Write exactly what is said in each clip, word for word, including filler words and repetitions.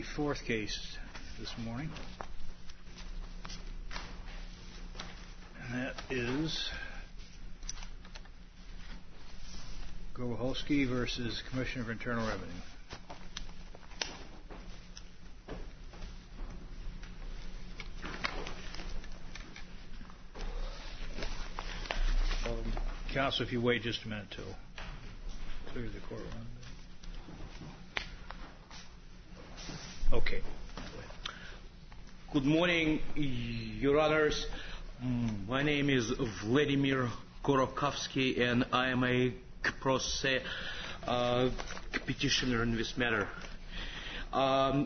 the fourth case this morning, and that is Goholsky versus Commissioner of Internal Revenue. Um, Counsel, if you wait just a minute to clear the courtroom. Okay. Good morning, Your Honors. My name is Vladimir Korokovsky, and I am a pro se uh, petitioner in this matter. Um,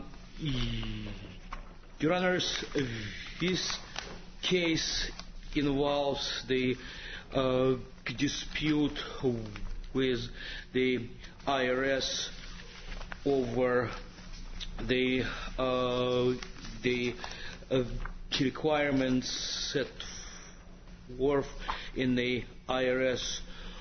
Your Honors, this case involves the uh, dispute with the I R S over the uh, the uh, requirements set forth in the I R S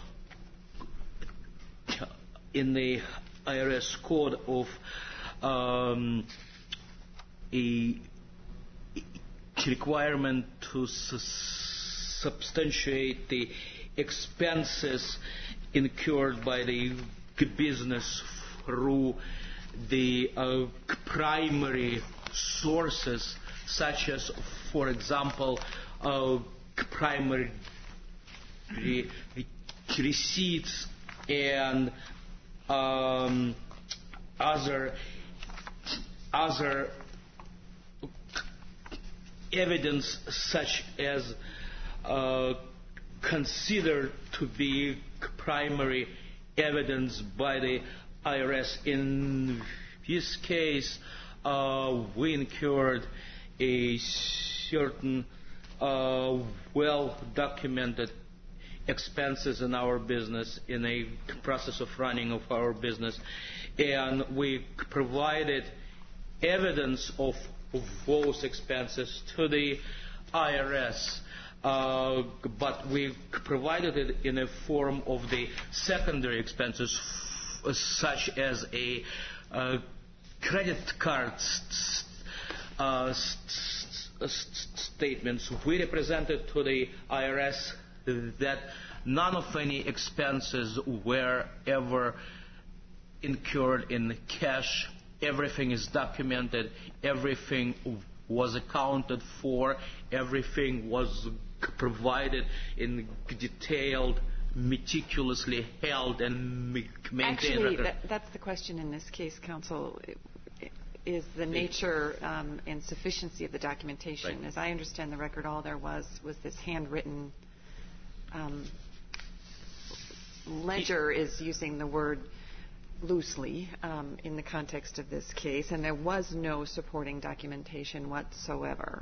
in the I R S code of um, a requirement to su- substantiate the expenses incurred by the business through the uh, primary sources, such as, for example, uh, primary re- receipts and um, other other evidence, such as uh, considered to be primary evidence by the I R S. In this case, uh, we incurred a certain uh, well-documented expenses in our business, in a process of running of our business, and we provided evidence of, of those expenses to the I R S. Uh, but we provided it in a form of the secondary expenses, such as a uh, credit card st- uh, st- st- statements. We represented to the I R S that none of any expenses were ever incurred in cash. Everything is documented. Everything was accounted for. Everything was provided in detailed, meticulously held and maintained. Actually, that, that's the question in this case, counsel, is the nature um, and sufficiency of the documentation. Right. As I understand the record, all there was was this handwritten um, ledger is using the word loosely um, in the context of this case, and there was no supporting documentation whatsoever.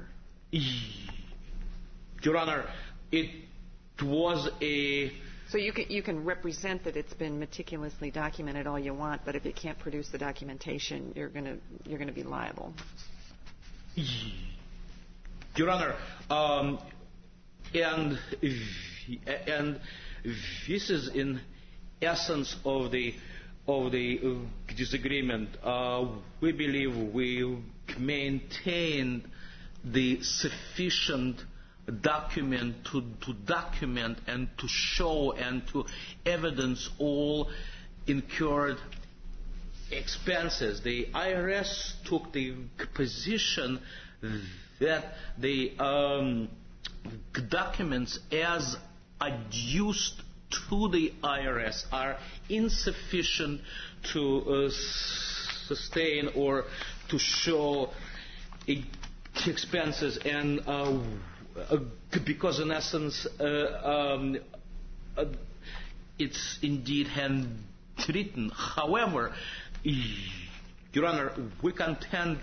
Your Honor, it was a... So you can, you can represent that it's been meticulously documented all you want, but if it can't produce the documentation, you're going to you're going to be liable. Your Honor, um, and and this is in essence of the of the uh, disagreement. Uh, we believe we maintain the sufficient document to, to document and to show and to evidence all incurred expenses. The I R S took the position that the um, documents as adduced to the I R S are insufficient to uh, sustain or to show expenses, and uh, Uh, because in essence uh, um, uh, it's indeed handwritten. However, Your Honor, we contend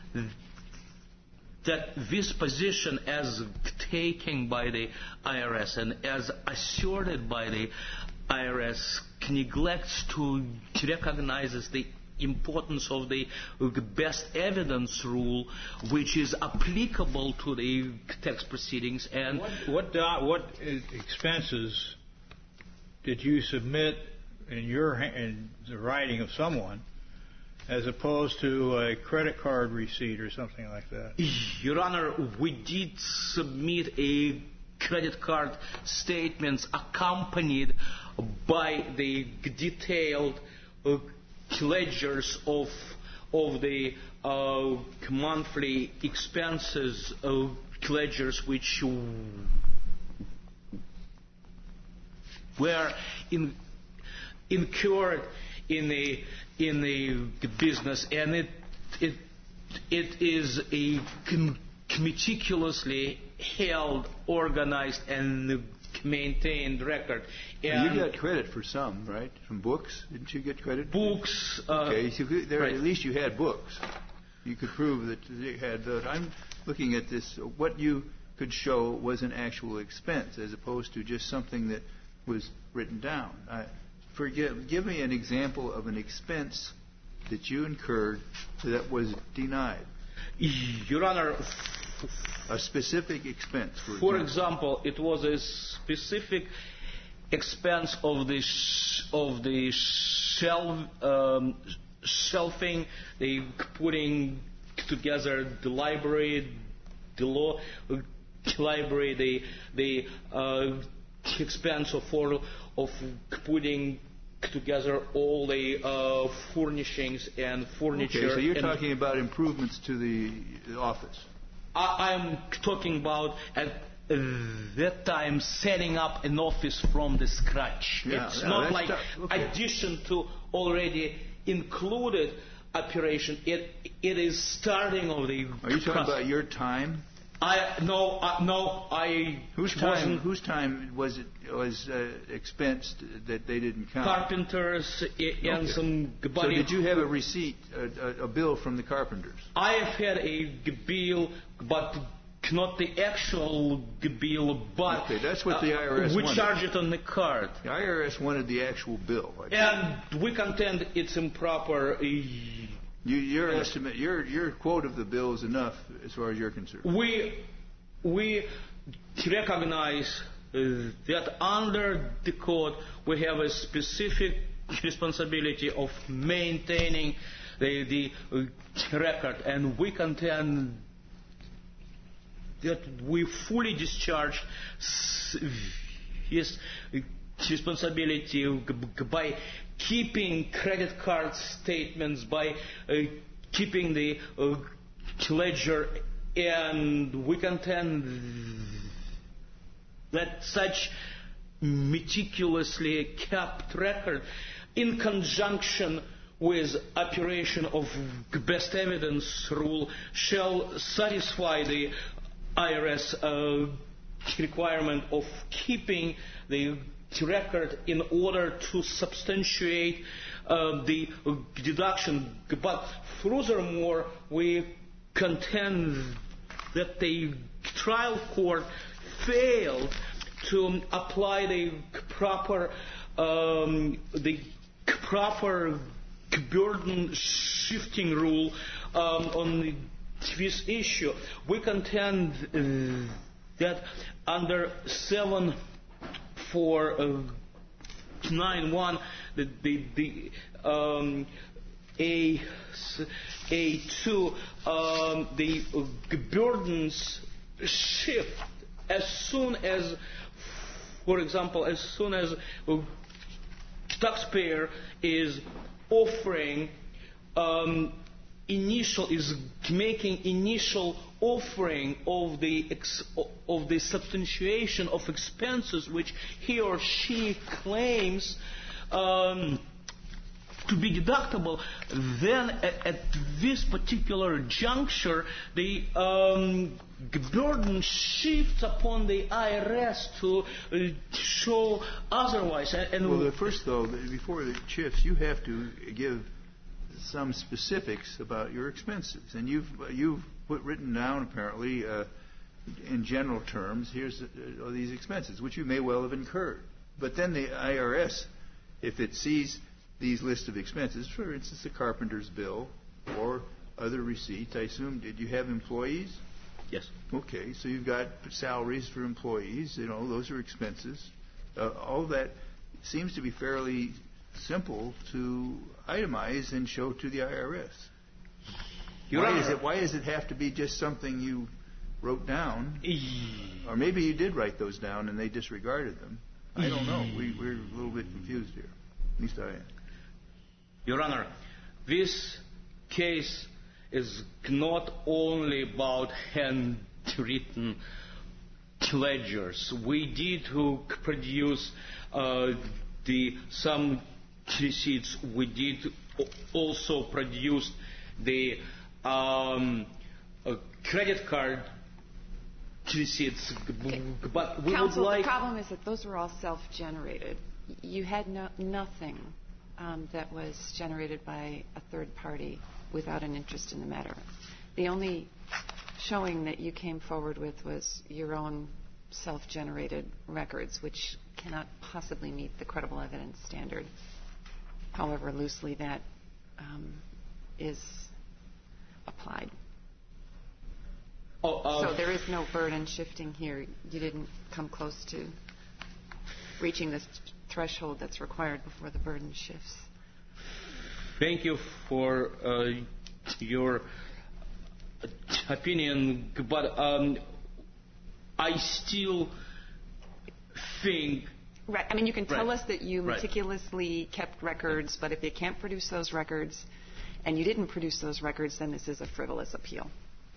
that this position as taken by the I R S and as asserted by the I R S neglects to recognize the importance of the best evidence rule, which is applicable to the tax proceedings. And what what, uh, what expenses did you submit in your in the writing of someone as opposed to a credit card receipt or something like that? Your Honor, we did submit a credit card statements accompanied by the detailed uh, ledgers of of the uh, monthly expenses uh, ledgers which were in, incurred in the in the business, and it it it is a meticulously held, organized, and maintained record. And you got credit for some, right? From books, didn't you get credit? Books. Uh, okay, so there right. at least you had books. You could prove that you had those. I'm looking at this. What you could show was an actual expense, as opposed to just something that was written down. I, forgive, give me an example of an expense that you incurred that was denied. Your Honor, a specific expense. For, for example, it was a specific expense of the sh- of the shelf um, shelving, the putting together the library, the law library, the the uh, expense of for, of putting together all the uh, furnishings and furniture. Okay, so you're talking about improvements to the, the office. I, I'm talking about at that time setting up an office from the scratch. Yeah, it's yeah, not like okay. addition to already included operation. It it is starting of the. Are you talking process. about your time? I no uh, no I. Whose time? Whose time was it was uh, expensed that they didn't count? Carpenters and okay. some. So did you have a receipt, a, a, a bill from the carpenters? I have had a bill, but not the actual bill, but okay, that's what the I R S uh, we wanted. charge it on the card. The I R S wanted the actual bill. And we contend it's improper. Uh, You, your estimate, your your quote of the bill is enough as far as you're concerned. We we recognize uh, that under the code we have a specific responsibility of maintaining the the uh, record, and we contend that we fully discharge his responsibility by keeping credit card statements, by uh, keeping the uh, ledger, and we contend that such meticulously kept record, in conjunction with operation of best evidence rule, shall satisfy the I R S uh, requirement of keeping the record in order to substantiate uh, the uh, deduction. But furthermore, we contend that the trial court failed to apply the proper um, the proper burden shifting rule um, on this issue. We contend uh, that under seven four nine one, the the, the um, a a two um, the uh, burdens shift as soon as, for example, as soon as a taxpayer is offering um, initial is making initial offering of the ex, of the substantiation of expenses which he or she claims um, to be deductible, then at, at this particular juncture the um, burden shifts upon the I R S to uh, show otherwise. And, and well, the first though, before it shifts, you have to give some specifics about your expenses, and you've you've put written down apparently uh, in general terms. Here's uh, these expenses, which you may well have incurred. But then the I R S, if it sees these lists of expenses, for instance, the carpenter's bill or other receipts, I assume, did you have employees? Yes. Okay, so you've got salaries for employees. You know, those are expenses. Uh, all that seems to be fairly simple to itemize and show to the I R S. Your Why Honor, is it? Why does it have to be just something you wrote down? Or maybe you did write those down and they disregarded them. I don't know. We, we're a little bit confused here. At least I am. Your Honor, this case is not only about handwritten ledgers. We did to produce uh, the some receipts. We did also produce the um, uh, credit card receipts. Okay. But we Counsel, would like. the problem is that those were all self-generated. You had no, nothing um, that was generated by a third party without an interest in the matter. The only showing that you came forward with was your own self-generated records, which cannot possibly meet the credible evidence standard, however loosely that um, is applied. Oh, uh, So there is no burden shifting here. You didn't come close to reaching this threshold that's required before the burden shifts. Thank you for uh, your opinion, but um, I still think. Right. I mean, you can tell Right. us that you Right. meticulously kept records, but if you can't produce those records, and you didn't produce those records, then this is a frivolous appeal.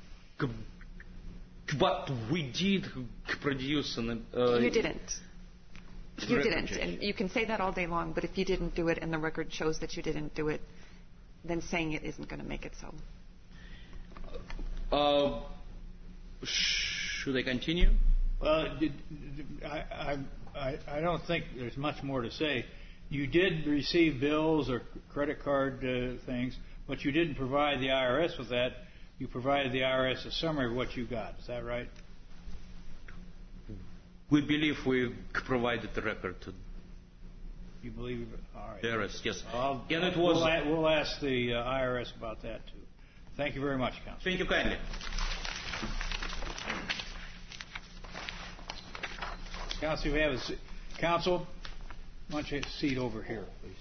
But we did produce an. Uh, You didn't. You record, didn't. Judge. And you can say that all day long, but if you didn't do it and the record shows that you didn't do it, then saying it isn't going to make it so. Uh, should I continue? Well, did, I, I, I don't think there's much more to say. You did receive bills or credit card uh, things, but you didn't provide the I R S with that. You provided the I R S a summary of what you got. Is that right? We believe we provided the record to You believe? All right. the I R S, yes. I'll, And it was. we'll, a- we'll ask the uh, I R S about that too. Thank you very much, Counsel. Thank you kindly. Counsel, we have a se- Counsel, why don't you have a seat over here, please?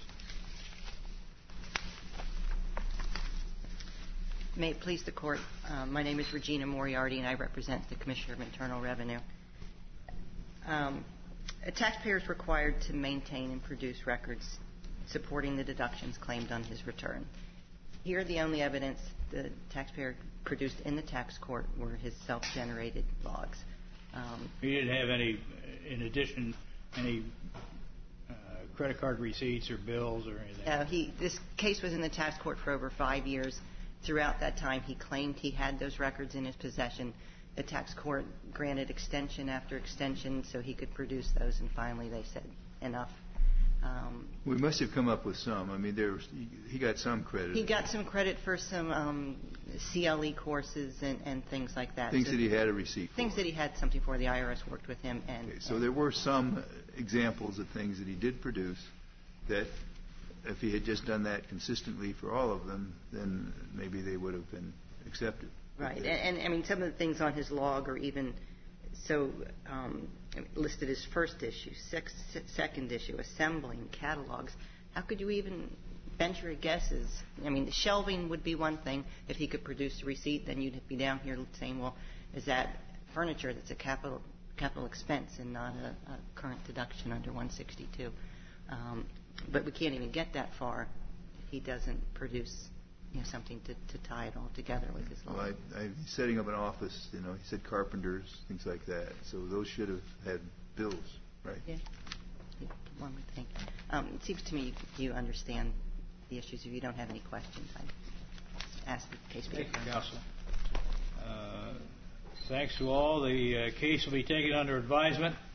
May it please the Court, uh, my name is Regina Moriarty and I represent the Commissioner of Internal Revenue. Um, a taxpayer is required to maintain and produce records supporting the deductions claimed on his return. Here, the only evidence the taxpayer produced in the tax court were his self-generated logs. Um, You didn't have any, in addition, any uh, credit card receipts or bills or anything? Uh, he, this case was in the tax court for over five years. Throughout that time, he claimed he had those records in his possession. The tax court granted extension after extension so he could produce those, and finally they said, enough. Um, We must have come up with some. I mean, there was, he got some credit. he got some credit for some um, C L E courses and, and things like that. Things So that he had a receipt for. Things that he had something for. The I R S worked with him. And, Okay, so and there were some examples of things that he did produce that if he had just done that consistently for all of them, then maybe they would have been accepted. Right, and, and I mean, some of the things on his log are even so um, listed as first issue, six, second issue, assembling, catalogs. How could you even venture a guesses? I mean, shelving would be one thing. If he could produce a receipt, then you'd be down here saying, well, is that furniture that's a capital capital expense and not a, a current deduction under one sixty-two? Um, but we can't even get that far if he doesn't produce, you know, something to, to tie it all together with his log. Well, I, I, setting up an office, you know, he said carpenters, things like that. So those should have had bills, right? Yeah. Yeah, one would think. Um, it seems to me you understand the issues. If you don't have any questions, I'd ask the case be Thank you, affirmed. Counsel. Uh, thanks to all. The uh, case will be taken under advisement.